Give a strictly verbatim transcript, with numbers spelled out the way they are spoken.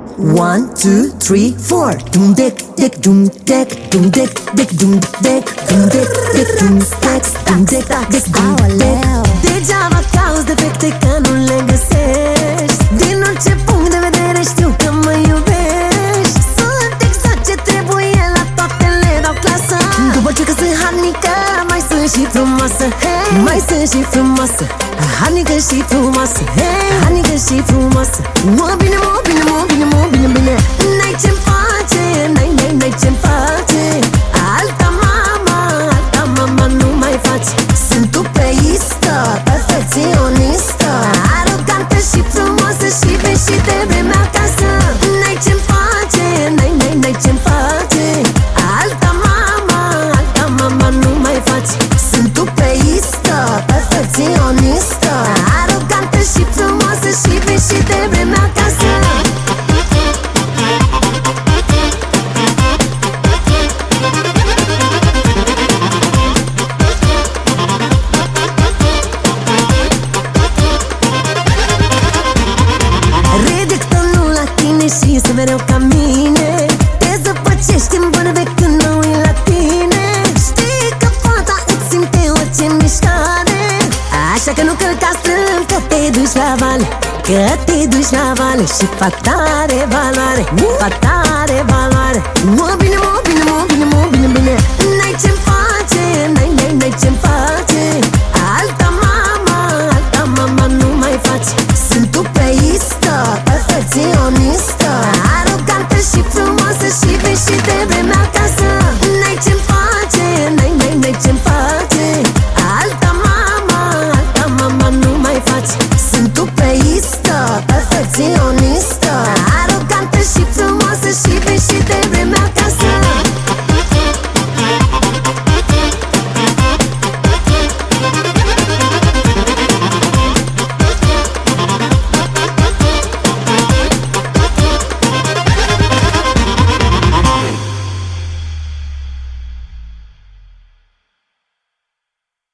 One, two, three, four. Dum dec, dec, dum dec, dum dec, dec, dum dec, dum dec, dec, dum dec, dum dec, dec, dum dec. Degeaba cauți defecte că nu le găsești. Din orice punct de vedere știu că mă iubești. Sunt exact ce trebuie, la toate le dau clasă. După ce că sunt harnică, mai sunt și frumoasă, hey. Mai sunt și frumoasă, harnică și frumoasă, hey. Harnică și frumoasă. Mă bine, mă bine, mă bine, mă bine, bine. N-ai ce-mi face, n-ai, n-ai, n-ai ce-mi face. Alta mama, alta mama nu mai faci. Sunt tupeistă, perfecționistă, arogantă și frumoasă și vei și de vremea acasă. N-ai ce-mi face, n-ai, n-ai, n-ai ce-mi face. Alta mama, alta mama nu mai faci. Sunt tupeistă, perfecționistă, arogantă și frumoasă și vei și de vremea acasă. Și este mereu ca mine. Te zăpăcești în bărbe când mă uit la tine. Știi că fata îți simte orice mișcare. Așa că nu călca strâmb, că te duci la vale. Că te duci la vale și fac tare valoare. Fac tare valoare. Mă bine, mă bine, mă bine, mă bine, bine. N-ai ce-mi face, n-ai, n-ai, n-ai ce-mi face. Alta mama, alta mama nu mai faci. Sunt tupeistă, perfecționistă, arogantă și frumoasă și vei și de vremea acasă. N-ai ce-mi face, n-ai, n-ai, n-ai ce-mi face. Alta mama, alta mama nu mai faci. Sunt tupeistă, perfecționistă,